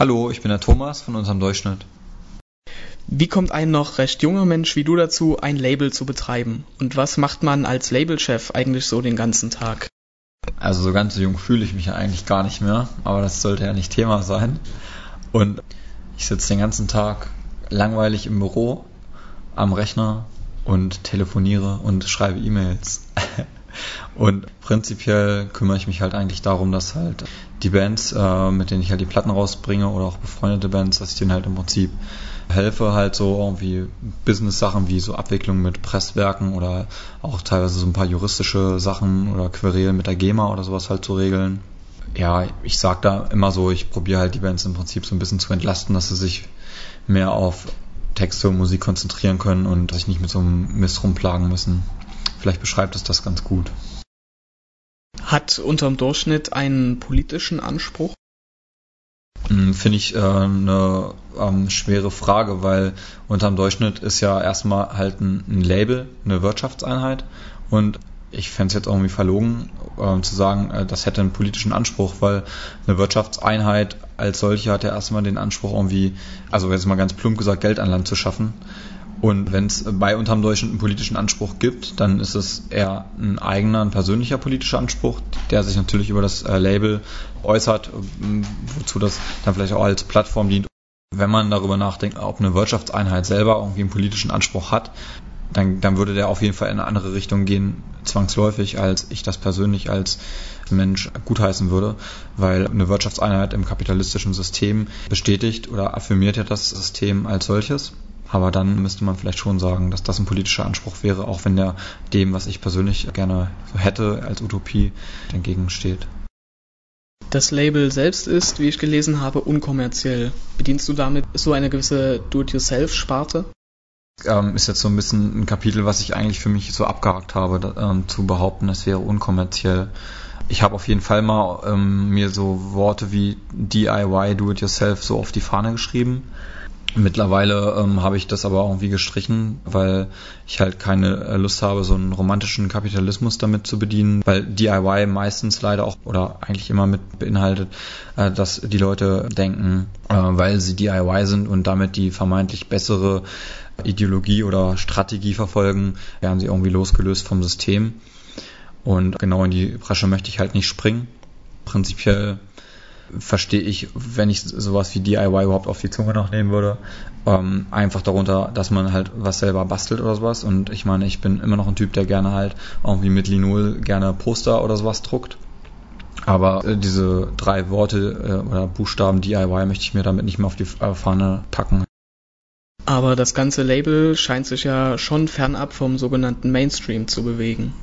Hallo, ich bin der Thomas von unserem Durchschnitt. Wie kommt ein noch recht junger Mensch wie du dazu, ein Label zu betreiben? Und was macht man als Labelchef eigentlich so den ganzen Tag? Also so ganz so jung fühle ich mich ja eigentlich gar nicht mehr, aber das sollte ja nicht Thema sein. Und ich sitze den ganzen Tag langweilig im Büro am Rechner und telefoniere und schreibe E-Mails. Und prinzipiell kümmere ich mich halt eigentlich darum, dass halt die Bands, mit denen ich halt die Platten rausbringe oder auch befreundete Bands, dass ich denen halt im Prinzip helfe, halt so irgendwie Business-Sachen wie so Abwicklung mit Presswerken oder auch teilweise so ein paar juristische Sachen oder Querelen mit der GEMA oder sowas halt zu regeln. Ja, ich sag da immer so, ich probiere halt die Bands im Prinzip so ein bisschen zu entlasten, dass sie sich mehr auf Texte und Musik konzentrieren können und sich nicht mit so einem Mist rumplagen müssen. Vielleicht beschreibt es das ganz gut. Hat unterm Durchschnitt einen politischen Anspruch? Finde ich eine schwere Frage, weil unterm Durchschnitt ist ja erstmal halt ein Label, eine Wirtschaftseinheit, und ich fände es jetzt irgendwie verlogen zu sagen, das hätte einen politischen Anspruch, weil eine Wirtschaftseinheit als solche hat ja erstmal den Anspruch irgendwie, also jetzt mal ganz plump gesagt, Geld an Land zu schaffen. Und wenn es bei unterm Durchschnitt einen politischen Anspruch gibt, dann ist es eher ein eigener, ein persönlicher politischer Anspruch, der sich natürlich über das Label äußert, wozu das dann vielleicht auch als Plattform dient. Wenn man darüber nachdenkt, ob eine Wirtschaftseinheit selber irgendwie einen politischen Anspruch hat, dann würde der auf jeden Fall in eine andere Richtung gehen, zwangsläufig, als ich das persönlich als Mensch gutheißen würde, weil eine Wirtschaftseinheit im kapitalistischen System bestätigt oder affirmiert ja das System als solches. Aber dann müsste man vielleicht schon sagen, dass das ein politischer Anspruch wäre, auch wenn der dem, was ich persönlich gerne so hätte, als Utopie entgegensteht. Das Label selbst ist, wie ich gelesen habe, unkommerziell. Bedienst du damit so eine gewisse Do-it-yourself-Sparte? Ist jetzt so ein bisschen ein Kapitel, was ich eigentlich für mich so abgehakt habe, zu behaupten, es wäre unkommerziell. Ich habe auf jeden Fall mal mir so Worte wie DIY, Do-it-yourself so auf die Fahne geschrieben. Mittlerweile habe ich das aber irgendwie gestrichen, weil ich halt keine Lust habe, so einen romantischen Kapitalismus damit zu bedienen, weil DIY meistens leider auch oder eigentlich immer mit beinhaltet, dass die Leute denken, weil sie DIY sind und damit die vermeintlich bessere Ideologie oder Strategie verfolgen, werden sie irgendwie losgelöst vom System. Und genau in die Bresche möchte ich halt nicht springen. Prinzipiell verstehe ich, wenn ich sowas wie DIY überhaupt auf die Zunge noch nehmen würde, einfach darunter, dass man halt was selber bastelt oder sowas. Und ich meine, ich bin immer noch ein Typ, der gerne halt irgendwie mit Linol gerne Poster oder sowas druckt. Aber diese 3 Worte oder Buchstaben DIY möchte ich mir damit nicht mehr auf die Fahne packen. Aber das ganze Label scheint sich ja schon fernab vom sogenannten Mainstream zu bewegen.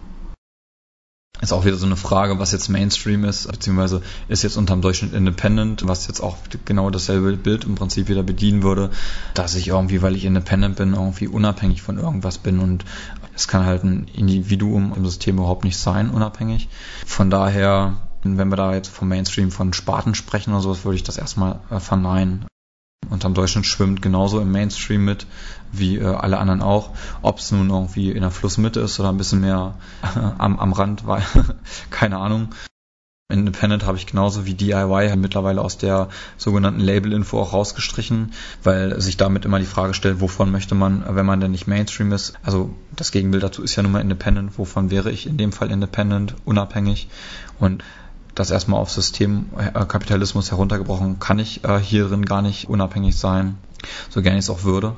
Ist auch wieder so eine Frage, was jetzt Mainstream ist, beziehungsweise ist jetzt unterm Durchschnitt Independent, was jetzt auch genau dasselbe Bild im Prinzip wieder bedienen würde, dass ich irgendwie, weil ich Independent bin, irgendwie unabhängig von irgendwas bin, und es kann halt ein Individuum im System überhaupt nicht sein, unabhängig. Von daher, wenn wir da jetzt vom Mainstream von Sparten sprechen oder sowas, würde ich das erstmal verneinen. Unterm Durchschnitt schwimmt genauso im Mainstream mit, wie alle anderen auch. Ob es nun irgendwie in der Flussmitte ist oder ein bisschen mehr am Rand, weil keine Ahnung. Independent habe ich genauso wie DIY mittlerweile aus der sogenannten Label-Info auch rausgestrichen, weil sich damit immer die Frage stellt, wovon möchte man, wenn man denn nicht Mainstream ist. Also das Gegenbild dazu ist ja nun mal Independent. Wovon wäre ich in dem Fall Independent, unabhängig? Und das erstmal auf System Kapitalismus heruntergebrochen, kann ich hierin gar nicht unabhängig sein, so gerne ich es auch würde.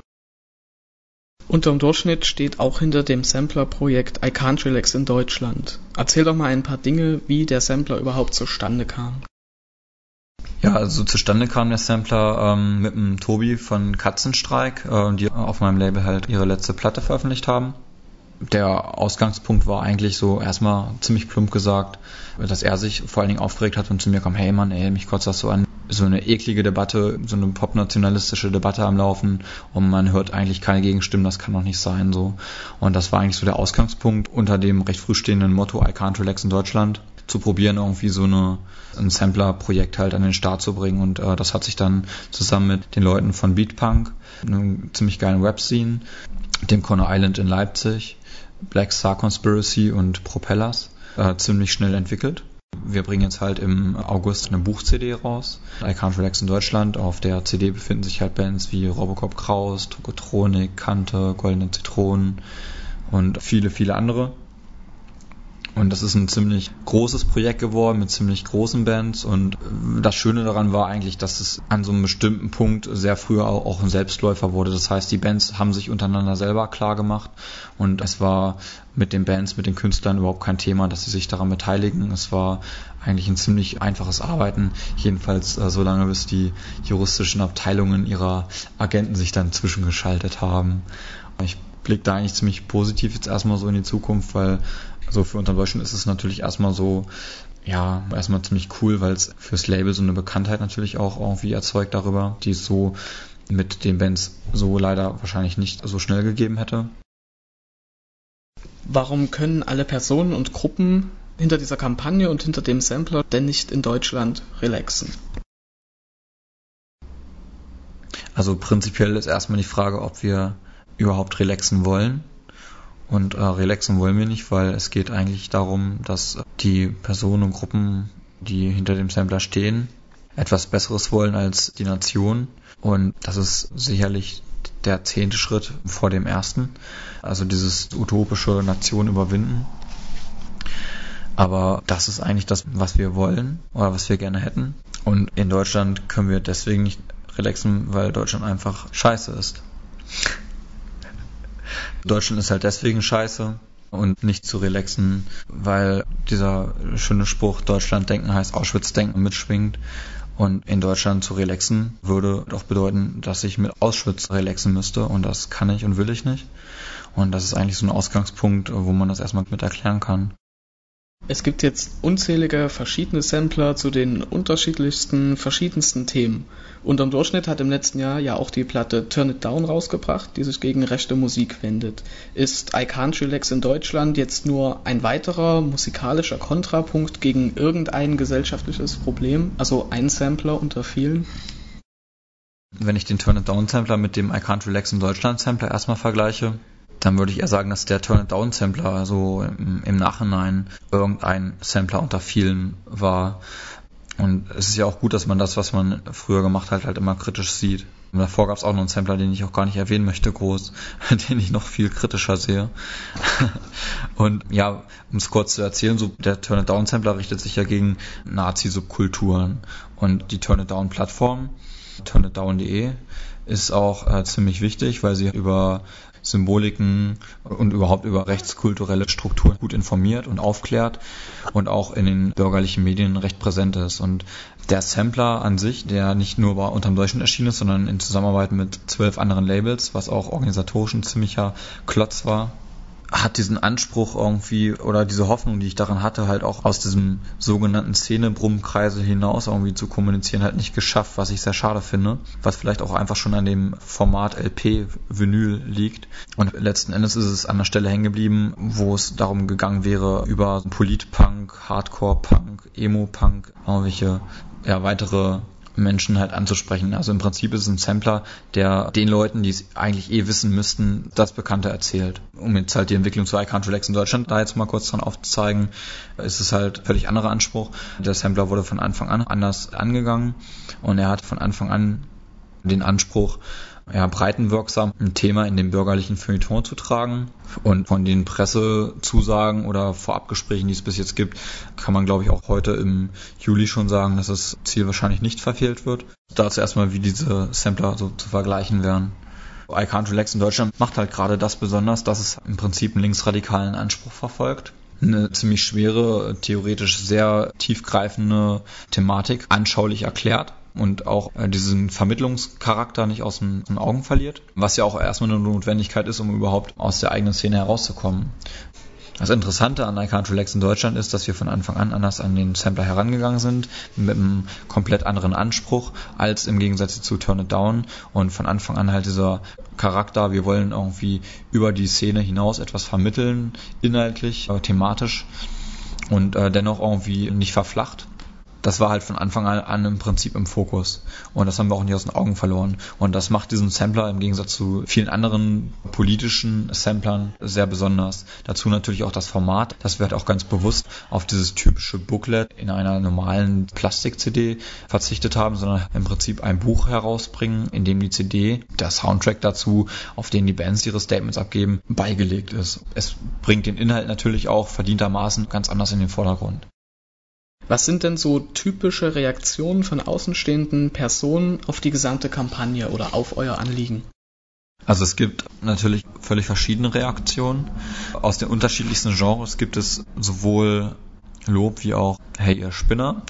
Unterm Durchschnitt steht auch hinter dem Sampler-Projekt I Can't Relax in Deutschland. Erzähl doch mal ein paar Dinge, wie der Sampler überhaupt zustande kam. Ja, also zustande kam der Sampler mit dem Tobi von Katzenstreik, die auf meinem Label halt ihre letzte Platte veröffentlicht haben. Der Ausgangspunkt war eigentlich so erstmal ziemlich plump gesagt, dass er sich vor allen Dingen aufgeregt hat und zu mir kam, hey Mann, mich kotzt das so an. So eine eklige Debatte, so eine popnationalistische Debatte am Laufen und man hört eigentlich keine Gegenstimmen, das kann doch nicht sein, so. Und das war eigentlich so der Ausgangspunkt unter dem recht früh stehenden Motto I Can't Relax in Deutschland, zu probieren, irgendwie so ein Sampler-Projekt halt an den Start zu bringen, und das hat sich dann zusammen mit den Leuten von Beatpunk, einem ziemlich geilen Rap-Scene, dem Conner Island in Leipzig, Black Star Conspiracy und Propellers ziemlich schnell entwickelt. wir bringen jetzt halt im August eine Buch-CD raus. I Can't Relax in Deutschland. Auf der CD befinden sich halt Bands wie Robocop Kraus, Tokotronik, Kante, Goldene Zitronen und viele, viele andere. Und das ist ein ziemlich großes Projekt geworden mit ziemlich großen Bands, und das Schöne daran war eigentlich, dass es an so einem bestimmten Punkt sehr früh auch ein Selbstläufer wurde. Das heißt, die Bands haben sich untereinander selber klar gemacht, und es war mit den Bands, mit den Künstlern überhaupt kein Thema, dass sie sich daran beteiligen. Es war eigentlich ein ziemlich einfaches Arbeiten, jedenfalls so lange, bis die juristischen Abteilungen ihrer Agenten sich dann zwischengeschaltet haben. Ich blicke da eigentlich ziemlich positiv jetzt erstmal so in die Zukunft, weil so für Unterm Deutschland ist es natürlich erstmal so, ja, erstmal ziemlich cool, weil es fürs Label so eine Bekanntheit natürlich auch irgendwie erzeugt darüber, die es so mit den Bands so leider wahrscheinlich nicht so schnell gegeben hätte. Warum können alle Personen und Gruppen hinter dieser Kampagne und hinter dem Sampler denn nicht in Deutschland relaxen? Also prinzipiell ist erstmal die Frage, ob wir überhaupt relaxen wollen. Und relaxen wollen wir nicht, weil es geht eigentlich darum, dass die Personen und Gruppen, die hinter dem Sampler stehen, etwas Besseres wollen als die Nation. Und das ist sicherlich der 10. Schritt vor dem ersten. Also dieses utopische Nation überwinden. Aber das ist eigentlich das, was wir wollen oder was wir gerne hätten. Und in Deutschland können wir deswegen nicht relaxen, weil Deutschland einfach scheiße ist. Deutschland ist halt deswegen scheiße und nicht zu relaxen, weil dieser schöne Spruch Deutschland denken heißt Auschwitz denken mitschwingt, und in Deutschland zu relaxen würde doch bedeuten, dass ich mit Auschwitz relaxen müsste, und das kann ich und will ich nicht, und das ist eigentlich so ein Ausgangspunkt, wo man das erstmal mit erklären kann. Es gibt jetzt unzählige verschiedene Sampler zu den verschiedensten Themen. Unterm Durchschnitt hat im letzten Jahr ja auch die Platte Turn It Down rausgebracht, die sich gegen rechte Musik wendet. Ist I Can't Relax in Deutschland jetzt nur ein weiterer musikalischer Kontrapunkt gegen irgendein gesellschaftliches Problem, also ein Sampler unter vielen? Wenn ich den Turn It Down Sampler mit dem I Can't Relax in Deutschland Sampler erstmal vergleiche, dann würde ich eher sagen, dass der Turn It Down Sampler so im Nachhinein irgendein Sampler unter vielen war. Und es ist ja auch gut, dass man das, was man früher gemacht hat, halt immer kritisch sieht. Und davor gab es auch noch einen Sampler, den ich auch gar nicht erwähnen möchte, groß, den ich noch viel kritischer sehe. Und ja, um es kurz zu erzählen, so der Turn It Down Sampler richtet sich ja gegen Nazi-Subkulturen. Und die Turn It Down Plattform, turnitdown.de, ist auch ziemlich wichtig, weil sie über Symboliken und überhaupt über rechtskulturelle Strukturen gut informiert und aufklärt und auch in den bürgerlichen Medien recht präsent ist. Und der Sampler an sich, der nicht nur bei Unterm Deutschland erschienen ist, sondern in Zusammenarbeit mit 12 anderen Labels, was auch organisatorisch ein ziemlicher Klotz war, hat diesen Anspruch irgendwie oder diese Hoffnung, die ich daran hatte, halt auch aus diesem sogenannten Szene-Brummkreise hinaus irgendwie zu kommunizieren, halt nicht geschafft, was ich sehr schade finde, was vielleicht auch einfach schon an dem Format LP-Vinyl liegt. Und letzten Endes ist es an der Stelle hängen geblieben, wo es darum gegangen wäre, über Polit-Punk, Hardcore-Punk, Emo-Punk, irgendwelche weitere Menschen halt anzusprechen. Also im Prinzip ist es ein Sampler, der den Leuten, die es eigentlich wissen müssten, das Bekannte erzählt. Um jetzt halt die Entwicklung zu I Can't Relax in Deutschland da jetzt mal kurz dran aufzuzeigen, ist es halt völlig anderer Anspruch. Der Sampler wurde von Anfang an anders angegangen, und er hat von Anfang an den Anspruch, breitenwirksam ein Thema in dem bürgerlichen Feuilleton zu tragen. Und von den Pressezusagen oder Vorabgesprächen, die es bis jetzt gibt, kann man, glaube ich, auch heute im Juli schon sagen, dass das Ziel wahrscheinlich nicht verfehlt wird. Dazu erstmal, wie diese Sampler so zu vergleichen wären. I Can't Relax in Deutschland macht halt gerade das besonders, dass es im Prinzip einen linksradikalen Anspruch verfolgt. Eine ziemlich schwere, theoretisch sehr tiefgreifende Thematik anschaulich erklärt und auch diesen Vermittlungscharakter nicht aus den Augen verliert, was ja auch erstmal eine Notwendigkeit ist, um überhaupt aus der eigenen Szene herauszukommen. Das Interessante an I Can't Relax in Deutschland ist, dass wir von Anfang an anders an den Sampler herangegangen sind, mit einem komplett anderen Anspruch als im Gegensatz zu Turn It Down, und von Anfang an halt dieser Charakter, wir wollen irgendwie über die Szene hinaus etwas vermitteln, inhaltlich, thematisch, und dennoch irgendwie nicht verflacht. das war halt von Anfang an im Prinzip im Fokus. Und das haben wir auch nicht aus den Augen verloren. Und das macht diesen Sampler im Gegensatz zu vielen anderen politischen Samplern sehr besonders. Dazu natürlich auch das Format, dass wir halt auch ganz bewusst auf dieses typische Booklet in einer normalen Plastik-CD verzichtet haben, sondern im Prinzip ein Buch herausbringen, in dem die CD, der Soundtrack dazu, auf den die Bands ihre Statements abgeben, beigelegt ist. Es bringt den Inhalt natürlich auch verdientermaßen ganz anders in den Vordergrund. Was sind denn so typische Reaktionen von außenstehenden Personen auf die gesamte Kampagne oder auf euer Anliegen? Also es gibt natürlich völlig verschiedene Reaktionen. Aus den unterschiedlichsten Genres gibt es sowohl Lob wie auch hey ihr Spinner.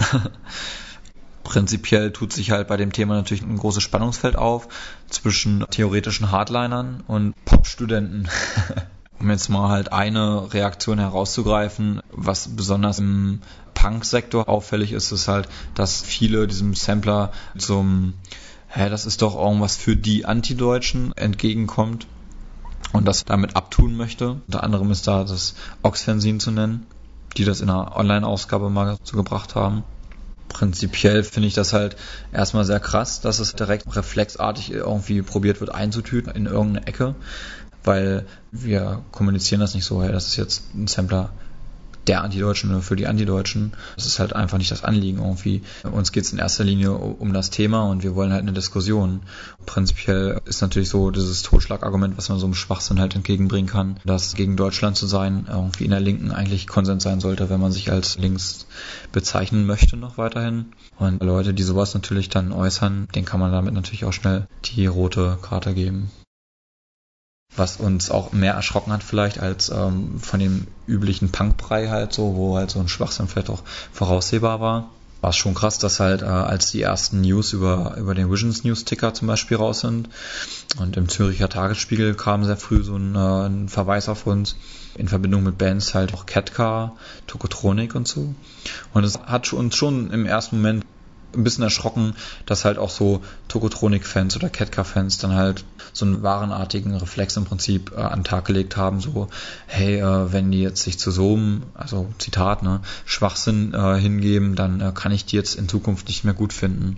Prinzipiell tut sich halt bei dem Thema natürlich ein großes Spannungsfeld auf zwischen theoretischen Hardlinern und Popstudenten. Um jetzt mal halt eine Reaktion herauszugreifen, was besonders im Punk-Sektor auffällig ist, ist halt, dass viele diesem Sampler das ist doch irgendwas für die Antideutschen entgegenkommt und das damit abtun möchte. Unter anderem ist da das Ox-Fanzine zu nennen, die das in einer Online-Ausgabe mal so gebracht haben. Prinzipiell finde ich das halt erstmal sehr krass, dass es direkt reflexartig irgendwie probiert wird einzutüten in irgendeine Ecke, weil wir kommunizieren das nicht so, hey, das ist jetzt ein Sampler der Antideutschen oder für die Antideutschen. Das ist halt einfach nicht das Anliegen irgendwie. Uns geht es in erster Linie um das Thema und wir wollen halt eine Diskussion. Prinzipiell ist natürlich so dieses Totschlagargument, was man so einem Schwachsinn halt entgegenbringen kann, dass gegen Deutschland zu sein irgendwie in der Linken eigentlich Konsens sein sollte, wenn man sich als links bezeichnen möchte noch weiterhin. Und Leute, die sowas natürlich dann äußern, denen kann man damit natürlich auch schnell die rote Karte geben. Was uns auch mehr erschrocken hat vielleicht als von dem üblichen Punkbrei halt so, wo halt so ein Schwachsinn vielleicht auch voraussehbar war. War es schon krass, dass halt als die ersten News über den Visions News Ticker zum Beispiel raus sind und im Züricher Tagesspiegel kam sehr früh so ein Verweis auf uns in Verbindung mit Bands halt auch Ketka, Tokotronic und so. Und es hat uns schon im ersten Moment ein bisschen erschrocken, dass halt auch so Tokotronic-Fans oder Ketka-Fans dann halt so einen warenartigen Reflex im Prinzip an den Tag gelegt haben, so, hey, wenn die jetzt sich zu so einem, also Zitat, ne, Schwachsinn hingeben, dann kann ich die jetzt in Zukunft nicht mehr gut finden.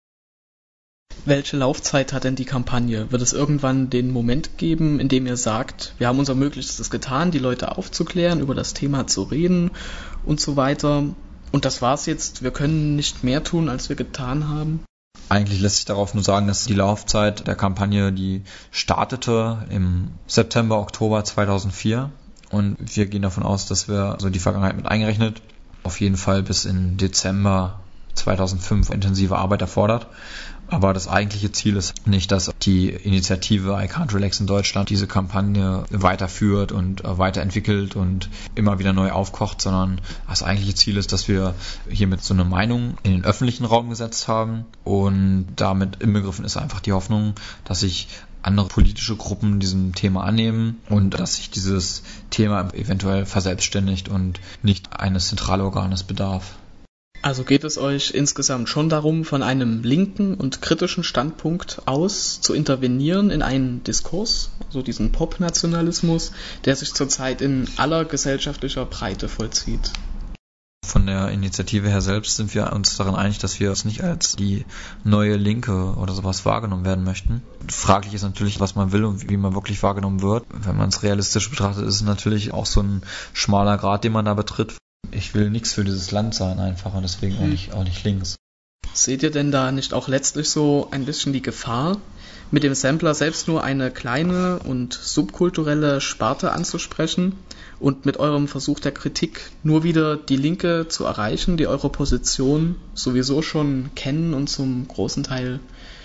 Welche Laufzeit hat denn die Kampagne? Wird es irgendwann den Moment geben, in dem ihr sagt, wir haben unser Möglichstes getan, die Leute aufzuklären, über das Thema zu reden und so weiter? Und das war's jetzt, wir können nicht mehr tun, als wir getan haben? Eigentlich lässt sich darauf nur sagen, dass die Laufzeit der Kampagne, die startete im September, Oktober 2004 und wir gehen davon aus, dass wir also die Vergangenheit mit eingerechnet auf jeden Fall bis in Dezember 2005 intensive Arbeit erfordert. Aber das eigentliche Ziel ist nicht, dass die Initiative I Can't Relax in Deutschland diese Kampagne weiterführt und weiterentwickelt und immer wieder neu aufkocht, sondern das eigentliche Ziel ist, dass wir hiermit so eine Meinung in den öffentlichen Raum gesetzt haben und damit inbegriffen ist einfach die Hoffnung, dass sich andere politische Gruppen diesem Thema annehmen und dass sich dieses Thema eventuell verselbstständigt und nicht eines Zentralorganes bedarf. Also geht es euch insgesamt schon darum, von einem linken und kritischen Standpunkt aus zu intervenieren in einen Diskurs, also diesen Pop-Nationalismus, der sich zurzeit in aller gesellschaftlicher Breite vollzieht? Von der Initiative her selbst sind wir uns darin einig, dass wir uns nicht als die neue Linke oder sowas wahrgenommen werden möchten. Fraglich ist natürlich, was man will und wie man wirklich wahrgenommen wird. Wenn man es realistisch betrachtet, ist es natürlich auch so ein schmaler Grat, den man da betritt. Ich will nichts für dieses Land sein einfach und deswegen auch nicht links. Seht ihr denn da nicht auch letztlich so ein bisschen die Gefahr, mit dem Sampler selbst nur eine kleine und subkulturelle Sparte anzusprechen und mit eurem Versuch der Kritik nur wieder die Linke zu erreichen, die eure Position sowieso schon kennen und zum großen Teil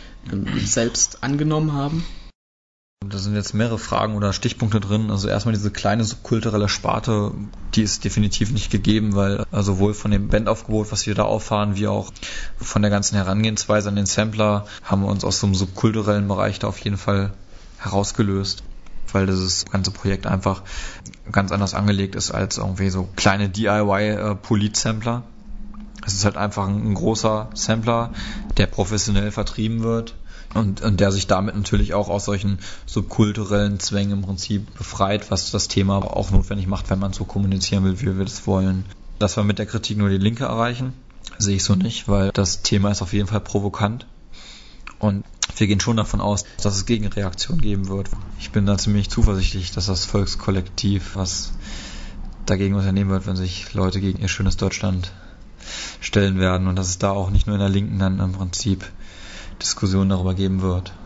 selbst angenommen haben? Da sind jetzt mehrere Fragen oder Stichpunkte drin. Also erstmal diese kleine subkulturelle Sparte, die ist definitiv nicht gegeben, weil sowohl von dem Bandaufgebot, was wir da auffahren, wie auch von der ganzen Herangehensweise an den Sampler haben wir uns aus so einem subkulturellen Bereich da auf jeden Fall herausgelöst, weil dieses ganze Projekt einfach ganz anders angelegt ist als irgendwie so kleine DIY-Polit-Sampler. Es ist halt einfach ein großer Sampler, der professionell vertrieben wird. Und der sich damit natürlich auch aus solchen subkulturellen Zwängen im Prinzip befreit, was das Thema auch notwendig macht, wenn man so kommunizieren will, wie wir das wollen. Dass wir mit der Kritik nur die Linke erreichen, Sehe ich so nicht, weil das Thema ist auf jeden Fall provokant und wir gehen schon davon aus, dass es Gegenreaktion geben wird. Ich bin da ziemlich zuversichtlich, dass das Volkskollektiv was dagegen unternehmen wird, wenn sich Leute gegen ihr schönes Deutschland stellen werden und dass es da auch nicht nur in der Linken dann im Prinzip Diskussionen darüber geben wird.